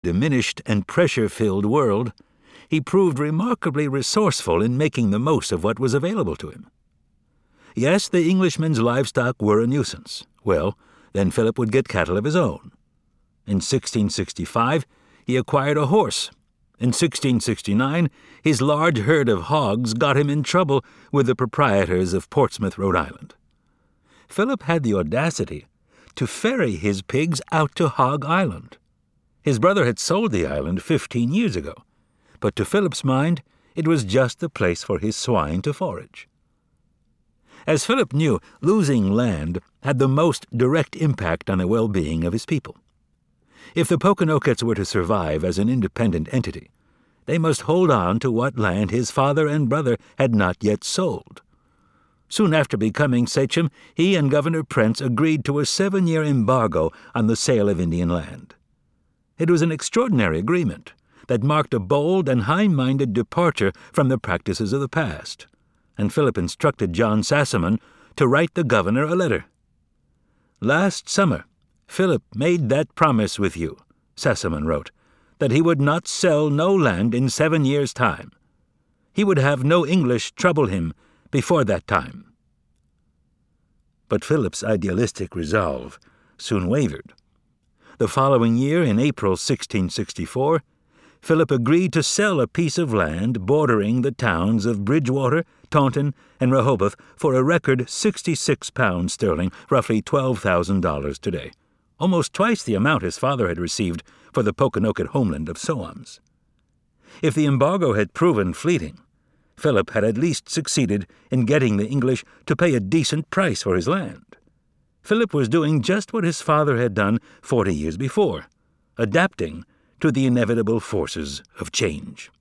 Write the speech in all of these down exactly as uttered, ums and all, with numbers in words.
diminished and pressure-filled world, he proved remarkably resourceful in making the most of what was available to him. Yes, the Englishmen's livestock were a nuisance. Well, then Philip would get cattle of his own. In sixteen sixty-five, he acquired a horse. In sixteen sixty-nine, his large herd of hogs got him in trouble with the proprietors of Portsmouth, Rhode Island. Philip had the audacity to ferry his pigs out to Hog Island. His brother had sold the island fifteen years ago, but to Philip's mind, it was just the place for his swine to forage. As Philip knew, losing land had the most direct impact on the well-being of his people. If the Pokanokets were to survive as an independent entity, they must hold on to what land his father and brother had not yet sold. Soon after becoming sachem, he and Governor Prentz agreed to a seven-year embargo on the sale of Indian land. It was an extraordinary agreement that marked a bold and high-minded departure from the practices of the past, and Philip instructed John Sassamon to write the governor a letter. "Last summer, Philip made that promise with you," Sassamon wrote, "that he would not sell no land in seven years' time. He would have no English trouble him before that time." But Philip's idealistic resolve soon wavered. The following year, in April sixteen sixty-four, Philip agreed to sell a piece of land bordering the towns of Bridgewater, Taunton, and Rehoboth for a record sixty-six pounds sterling, roughly twelve thousand dollars today, almost twice the amount his father had received for the Pokanoket homeland of Soams. If the embargo had proven fleeting, Philip had at least succeeded in getting the English to pay a decent price for his land. Philip was doing just what his father had done forty years before, adapting to the inevitable forces of change.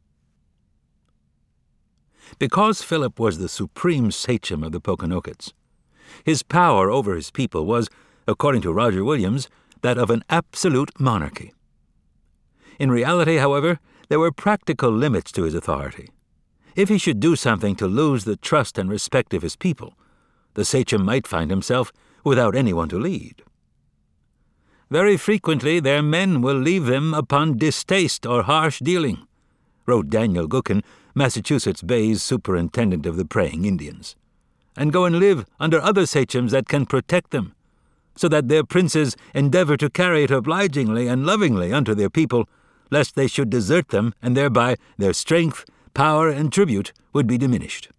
Because Philip was the supreme sachem of the Pokanokets, his power over his people was, according to Roger Williams, that of an absolute monarchy. In reality, however, there were practical limits to his authority. If he should do something to lose the trust and respect of his people, the sachem might find himself without anyone to lead. "Very frequently their men will leave them upon distaste or harsh dealing," wrote Daniel Gookin, Massachusetts Bay's superintendent of the Praying Indians, "and go and live under other sachems that can protect them, so that their princes endeavor to carry it obligingly and lovingly unto their people, lest they should desert them, and thereby their strength, power, and tribute would be diminished."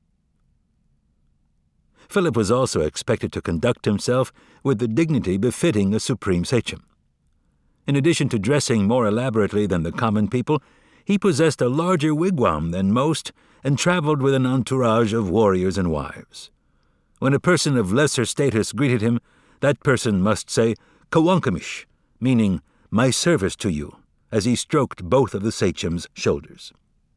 Philip was also expected to conduct himself with the dignity befitting a supreme sachem. In addition to dressing more elaborately than the common people, he possessed a larger wigwam than most and traveled with an entourage of warriors and wives. When a person of lesser status greeted him, that person must say "Kawankamish," meaning "my service to you," as he stroked both of the sachem's shoulders.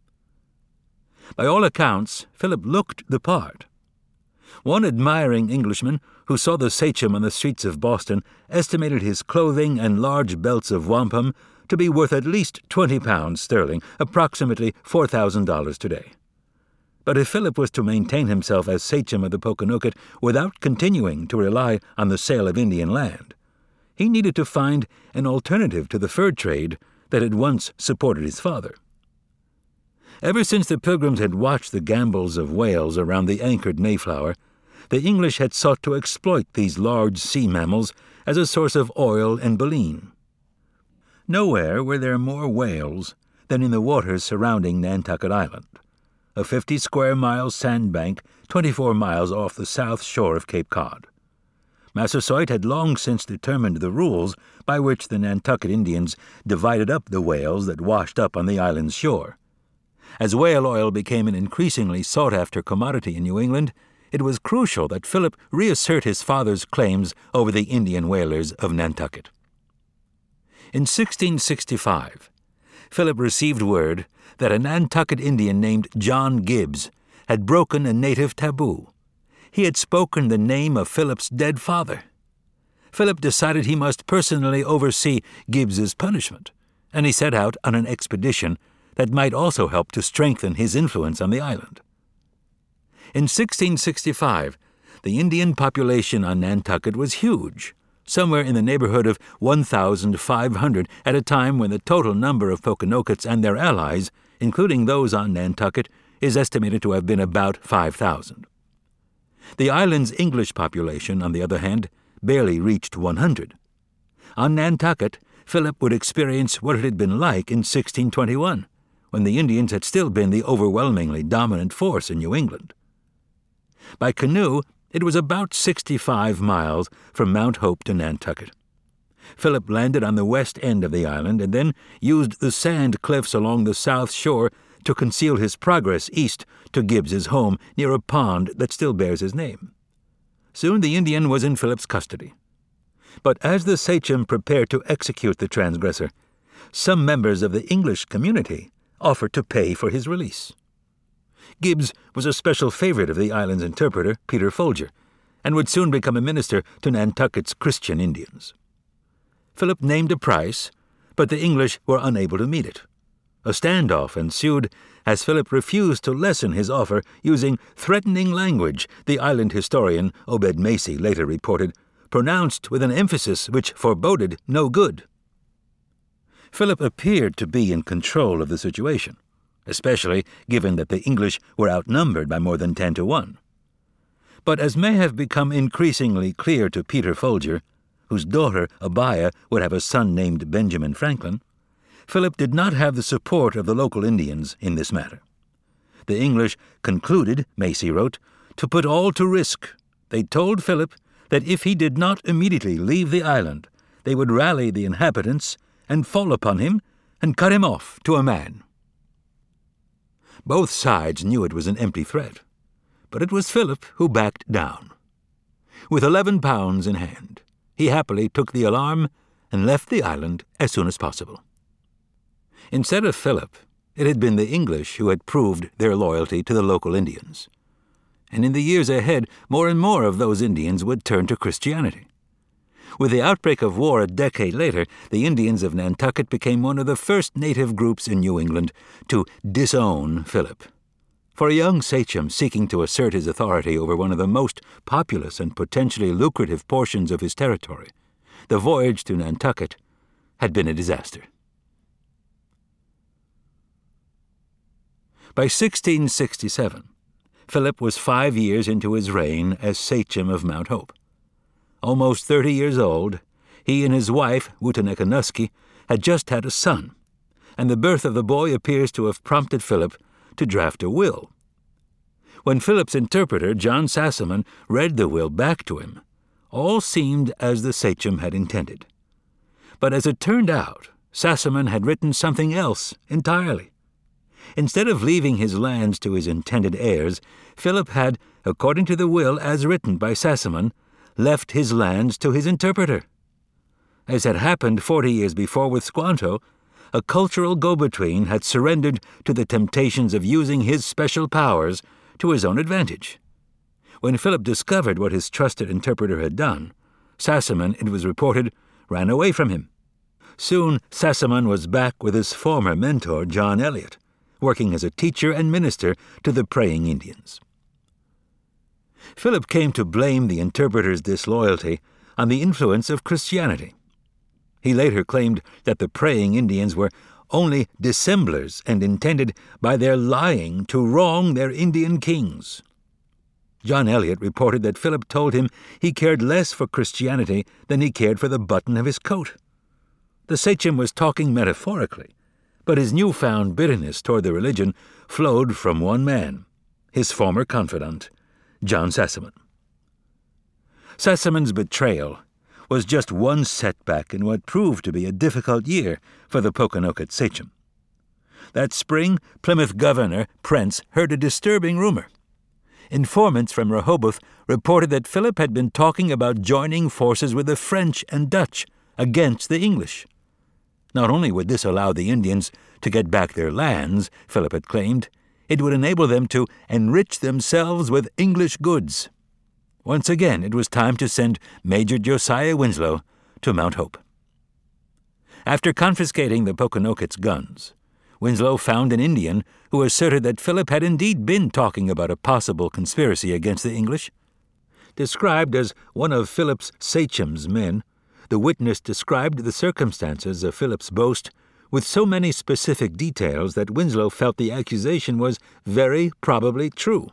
By all accounts, Philip looked the part. One admiring Englishman who saw the sachem on the streets of Boston estimated his clothing and large belts of wampum to be worth at least twenty pounds sterling, approximately four thousand dollars today. But if Philip was to maintain himself as sachem of the Pokanoket without continuing to rely on the sale of Indian land, he needed to find an alternative to the fur trade that had once supported his father. Ever since the Pilgrims had watched the gambols of whales around the anchored Mayflower, the English had sought to exploit these large sea mammals as a source of oil and baleen. Nowhere were there more whales than in the waters surrounding Nantucket Island, a fifty square mile sandbank twenty-four miles off the south shore of Cape Cod. Massasoit had long since determined the rules by which the Nantucket Indians divided up the whales that washed up on the island's shore. As whale oil became an increasingly sought-after commodity in New England, it was crucial that Philip reassert his father's claims over the Indian whalers of Nantucket. In sixteen sixty-five, Philip received word that a Nantucket Indian named John Gibbs had broken a native taboo. He had spoken the name of Philip's dead father. Philip decided he must personally oversee Gibbs's punishment, and he set out on an expedition that might also help to strengthen his influence on the island. In sixteen sixty-five, the Indian population on Nantucket was huge, somewhere in the neighborhood of one thousand five hundred at a time when the total number of Pokanoket and their allies, including those on Nantucket, is estimated to have been about five thousand. The island's English population, on the other hand, barely reached one hundred. On Nantucket, Philip would experience what it had been like in sixteen twenty-one, when the Indians had still been the overwhelmingly dominant force in New England. By canoe, it was about sixty-five miles from Mount Hope to Nantucket. Philip landed on the west end of the island and then used the sand cliffs along the south shore to conceal his progress east to Gibbs's home near a pond that still bears his name. Soon the Indian was in Philip's custody. But as the sachem prepared to execute the transgressor, some members of the English community offered to pay for his release. Gibbs was a special favorite of the island's interpreter, Peter Folger, and would soon become a minister to Nantucket's Christian Indians. Philip named a price, but the English were unable to meet it. A standoff ensued as Philip refused to lessen his offer using threatening language, the island historian Obed Macy later reported, pronounced with an emphasis which foreboded no good. Philip appeared to be in control of the situation, especially given that the English were outnumbered by more than ten to one. But as may have become increasingly clear to Peter Folger, whose daughter Abiah would have a son named Benjamin Franklin, Philip did not have the support of the local Indians in this matter. The English concluded, Macy wrote, to put all to risk. They told Philip that if he did not immediately leave the island, they would rally the inhabitants and fall upon him and cut him off to a man. Both sides knew it was an empty threat, but it was Philip who backed down. With eleven pounds in hand, he happily took the alarm and left the island as soon as possible. Instead of Philip, it had been the English who had proved their loyalty to the local Indians. And in the years ahead, more and more of those Indians would turn to Christianity. With the outbreak of war a decade later, the Indians of Nantucket became one of the first native groups in New England to disown Philip. For a young sachem seeking to assert his authority over one of the most populous and potentially lucrative portions of his territory, the voyage to Nantucket had been a disaster. By sixteen sixty-seven, Philip was five years into his reign as sachem of Mount Hope. Almost thirty years old, he and his wife, Wutanekanusky, had just had a son, and the birth of the boy appears to have prompted Philip to draft a will. When Philip's interpreter, John Sassaman, read the will back to him, all seemed as the sachem had intended. But as it turned out, Sassaman had written something else entirely. Instead of leaving his lands to his intended heirs, Philip had, according to the will as written by Sassaman, left his lands to his interpreter. As had happened forty years before with Squanto, a cultural go-between had surrendered to the temptations of using his special powers to his own advantage. When Philip discovered what his trusted interpreter had done, Sassaman, it was reported, ran away from him. Soon Sassaman was back with his former mentor, John Eliot, working as a teacher and minister to the praying Indians. Philip came to blame the interpreter's disloyalty on the influence of Christianity. He later claimed that the praying Indians were only dissemblers and intended by their lying to wrong their Indian kings. John Eliot reported that Philip told him he cared less for Christianity than he cared for the button of his coat. The sachem was talking metaphorically, but his newfound bitterness toward the religion flowed from one man, his former confidant, John Sassaman. Sassaman's betrayal was just one setback in what proved to be a difficult year for the Pokanoket sachem. That spring, Plymouth Governor Prentz heard a disturbing rumor. Informants from Rehoboth reported that Philip had been talking about joining forces with the French and Dutch against the English. Not only would this allow the Indians to get back their lands, Philip had claimed, it would enable them to enrich themselves with English goods. Once again, it was time to send Major Josiah Winslow to Mount Hope. After confiscating the Pokanoket's guns, Winslow found an Indian who asserted that Philip had indeed been talking about a possible conspiracy against the English. Described as one of Philip's sachem's men, The witness described the circumstances of Philip's boast with so many specific details that Winslow felt the accusation was very probably true.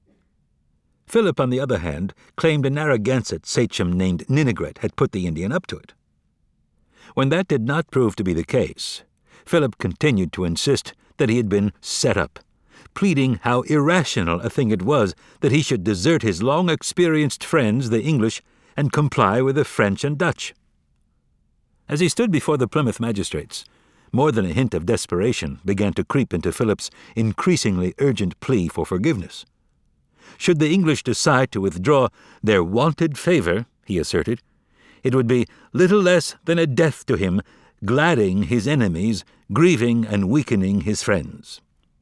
Philip, on the other hand, claimed a Narragansett sachem named Ninigret had put the Indian up to it. When that did not prove to be the case, Philip continued to insist that he had been set up, pleading how irrational a thing it was that he should desert his long-experienced friends, the English, and comply with the French and Dutch. As he stood before the Plymouth magistrates, more than a hint of desperation began to creep into Philip's increasingly urgent plea for forgiveness. Should the English decide to withdraw their wonted favor, he asserted, it would be little less than a death to him, gladding his enemies, grieving and weakening his friends.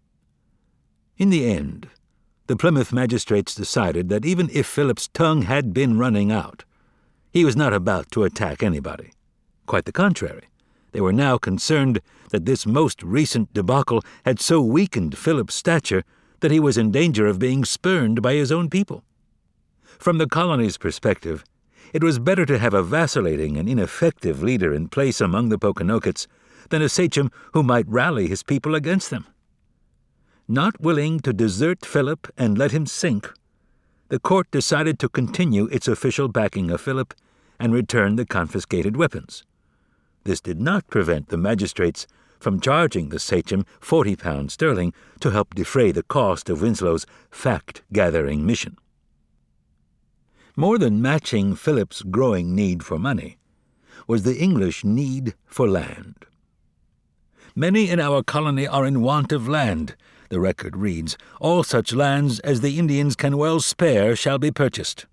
In the end, the Plymouth magistrates decided that even if Philip's tongue had been running out, he was not about to attack anybody. Quite the contrary. They were now concerned that this most recent debacle had so weakened Philip's stature that he was in danger of being spurned by his own people. From the colony's perspective, it was better to have a vacillating and ineffective leader in place among the Pokanokets than a sachem who might rally his people against them. Not willing to desert Philip and let him sink, the court decided to continue its official backing of Philip and return the confiscated weapons. This did not prevent the magistrates from charging the sachem forty pounds sterling to help defray the cost of Winslow's fact-gathering mission. More than matching Philip's growing need for money was the English need for land. "Many in our colony are in want of land," the record reads. "All such lands as the Indians can well spare shall be purchased."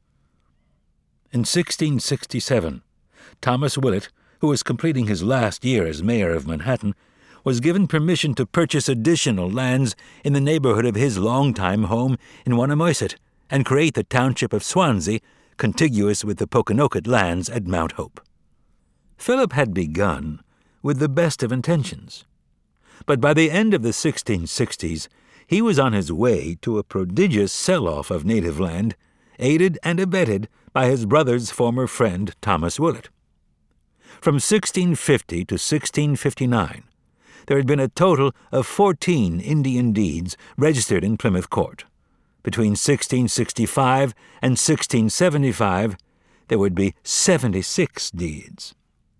In sixteen sixty-seven, Thomas Willett, who was completing his last year as mayor of Manhattan, was given permission to purchase additional lands in the neighborhood of his longtime home in Wannamoisett and create the township of Swansea, contiguous with the Pokanoket lands at Mount Hope. Philip had begun with the best of intentions, but by the end of the sixteen sixties, he was on his way to a prodigious sell-off of native land, aided and abetted by his brother's former friend Thomas Willett. From sixteen fifty to sixteen fifty-nine, there had been a total of fourteen Indian deeds registered in Plymouth Court. Between sixteen sixty-five and sixteen seventy-five, there would be seventy-six deeds.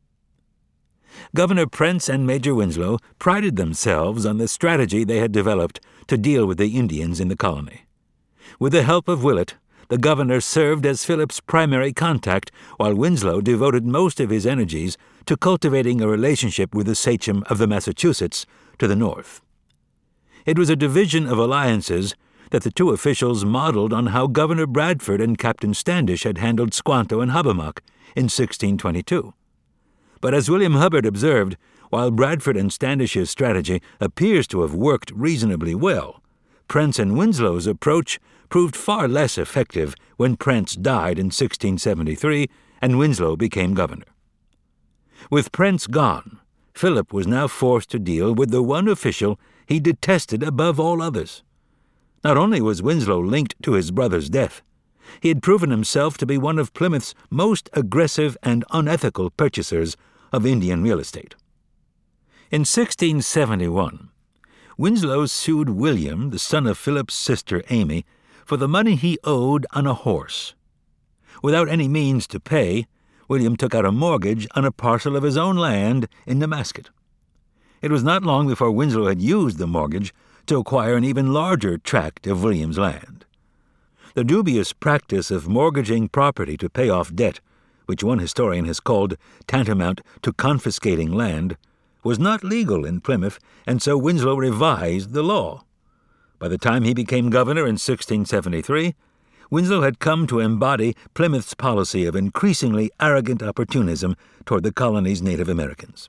Governor Prentz and Major Winslow prided themselves on the strategy they had developed to deal with the Indians in the colony. With the help of Willett, the governor served as Philip's primary contact, while Winslow devoted most of his energies to cultivating a relationship with the sachem of the Massachusetts to the north. It was a division of alliances that the two officials modeled on how Governor Bradford and Captain Standish had handled Squanto and Hobbamock in sixteen twenty-two. But as William Hubbard observed, while Bradford and Standish's strategy appears to have worked reasonably well, Prentz and Winslow's approach proved far less effective when Prentz died in sixteen seventy-three and Winslow became governor. With Prentz gone, Philip was now forced to deal with the one official he detested above all others. Not only was Winslow linked to his brother's death, he had proven himself to be one of Plymouth's most aggressive and unethical purchasers of Indian real estate. In sixteen seventy-one, Winslow sued William, the son of Philip's sister Amy, for the money he owed on a horse. Without any means to pay, William took out a mortgage on a parcel of his own land in Nemasket. It was not long before Winslow had used the mortgage to acquire an even larger tract of William's land. The dubious practice of mortgaging property to pay off debt, which one historian has called tantamount to confiscating land, was not legal in Plymouth, and so Winslow revised the law. By the time he became governor in sixteen seventy-three, Winslow had come to embody Plymouth's policy of increasingly arrogant opportunism toward the colony's Native Americans.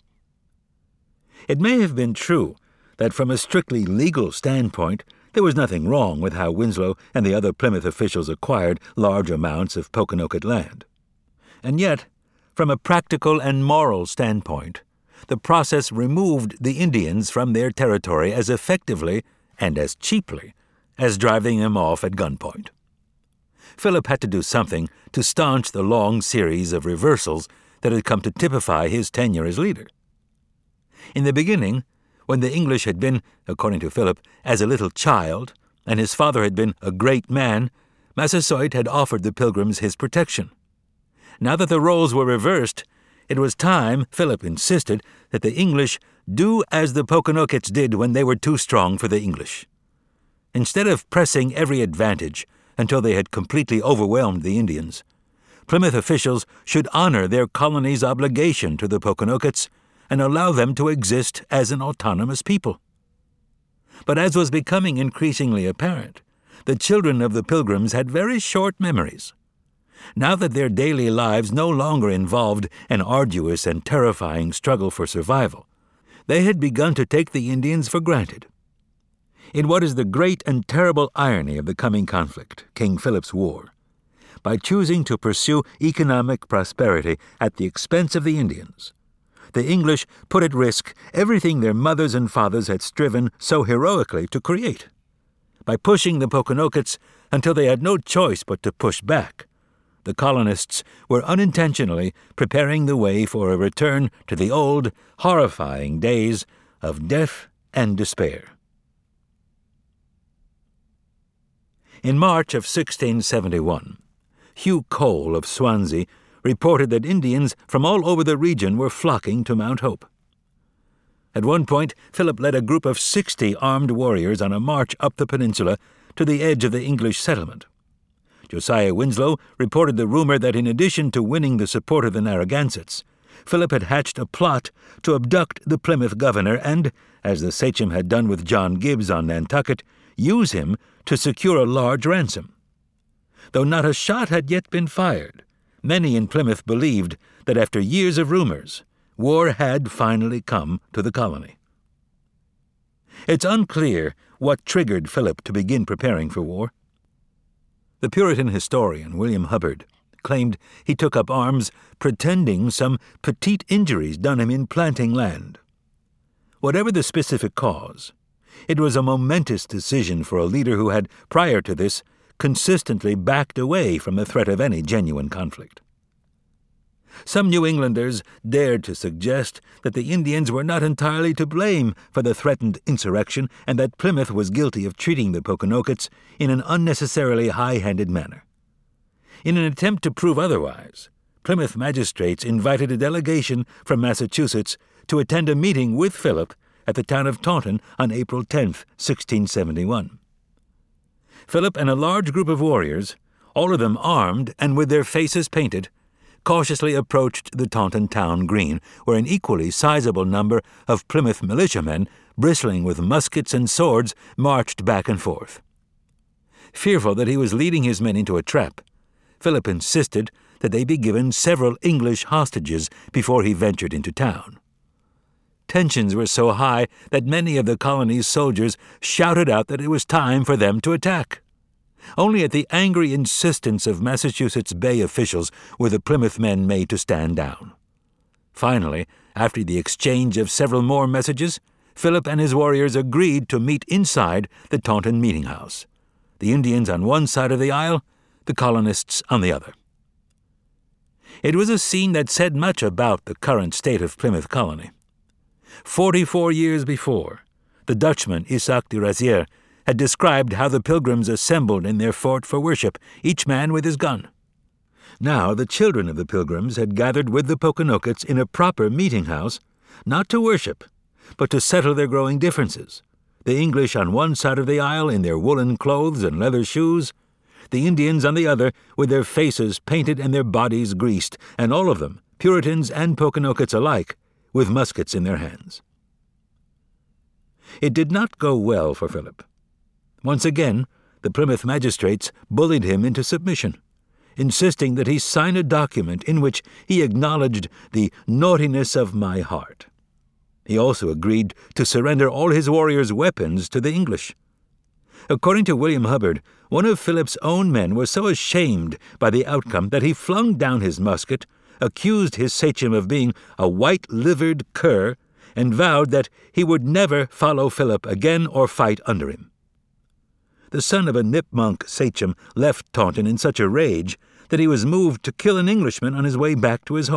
It may have been true that from a strictly legal standpoint, there was nothing wrong with how Winslow and the other Plymouth officials acquired large amounts of Pokanoket land. And yet, from a practical and moral standpoint, the process removed the Indians from their territory as effectively and as cheaply as driving them off at gunpoint. Philip had to do something to staunch the long series of reversals that had come to typify his tenure as leader. In the beginning, when the English had been, according to Philip, as a little child, and his father had been a great man, Massasoit had offered the Pilgrims his protection. Now that the roles were reversed, it was time, Philip insisted, that the English do as the Pokanokets did when they were too strong for the English. Instead of pressing every advantage until they had completely overwhelmed the Indians, Plymouth officials should honor their colony's obligation to the Pokanokets and allow them to exist as an autonomous people. But as was becoming increasingly apparent, the children of the Pilgrims had very short memories. Now that their daily lives no longer involved an arduous and terrifying struggle for survival, they had begun to take the Indians for granted. In what is the great and terrible irony of the coming conflict, King Philip's War, by choosing to pursue economic prosperity at the expense of the Indians, the English put at risk everything their mothers and fathers had striven so heroically to create. By pushing the Pokanokets until they had no choice but to push back, the colonists were unintentionally preparing the way for a return to the old, horrifying days of death and despair. In March of sixteen seventy-one, Hugh Cole of Swansea reported that Indians from all over the region were flocking to Mount Hope. At one point, Philip led a group of sixty armed warriors on a march up the peninsula to the edge of the English settlement. Josiah Winslow reported the rumor that in addition to winning the support of the Narragansetts, Philip had hatched a plot to abduct the Plymouth governor and, as the sachem had done with John Gibbs on Nantucket, use him to secure a large ransom. Though not a shot had yet been fired, many in Plymouth believed that after years of rumors, war had finally come to the colony. It's unclear what triggered Philip to begin preparing for war. The Puritan historian William Hubbard claimed he took up arms pretending some petite injuries done him in planting land. Whatever the specific cause, it was a momentous decision for a leader who had, prior to this, consistently backed away from the threat of any genuine conflict. Some New Englanders dared to suggest that the Indians were not entirely to blame for the threatened insurrection and that Plymouth was guilty of treating the Pokanokets in an unnecessarily high-handed manner. In an attempt to prove otherwise, Plymouth magistrates invited a delegation from Massachusetts to attend a meeting with Philip at the town of Taunton on April tenth, sixteen seventy-one. Philip and a large group of warriors, all of them armed and with their faces painted, cautiously approached the Taunton town green, where an equally sizable number of Plymouth militiamen, bristling with muskets and swords, marched back and forth. Fearful that he was leading his men into a trap, Philip insisted that they be given several English hostages before he ventured into town. Tensions were so high that many of the colony's soldiers shouted out that it was time for them to attack. Only at the angry insistence of Massachusetts Bay officials were the Plymouth men made to stand down. Finally, after the exchange of several more messages, Philip and his warriors agreed to meet inside the Taunton meeting house, the Indians on one side of the aisle, the colonists on the other. It was a scene that said much about the current state of Plymouth colony. Forty-four years before, the Dutchman Isaac de Razier had described how the Pilgrims assembled in their fort for worship, each man with his gun. Now the children of the Pilgrims had gathered with the Pokanokets in a proper meeting house, not to worship, but to settle their growing differences. The English on one side of the aisle in their woolen clothes and leather shoes, the Indians on the other with their faces painted and their bodies greased, and all of them, Puritans and Pokanokets alike, with muskets in their hands. It did not go well for Philip. Once again, the Plymouth magistrates bullied him into submission, insisting that he sign a document in which he acknowledged the naughtiness of my heart. He also agreed to surrender all his warriors' weapons to the English. According to William Hubbard, one of Philip's own men was so ashamed by the outcome that he flung down his musket, accused his sachem of being a white-livered cur, and vowed that he would never follow Philip again or fight under him. The son of a Nipmunk sachem left Taunton in such a rage that he was moved to kill an Englishman on his way back to his home.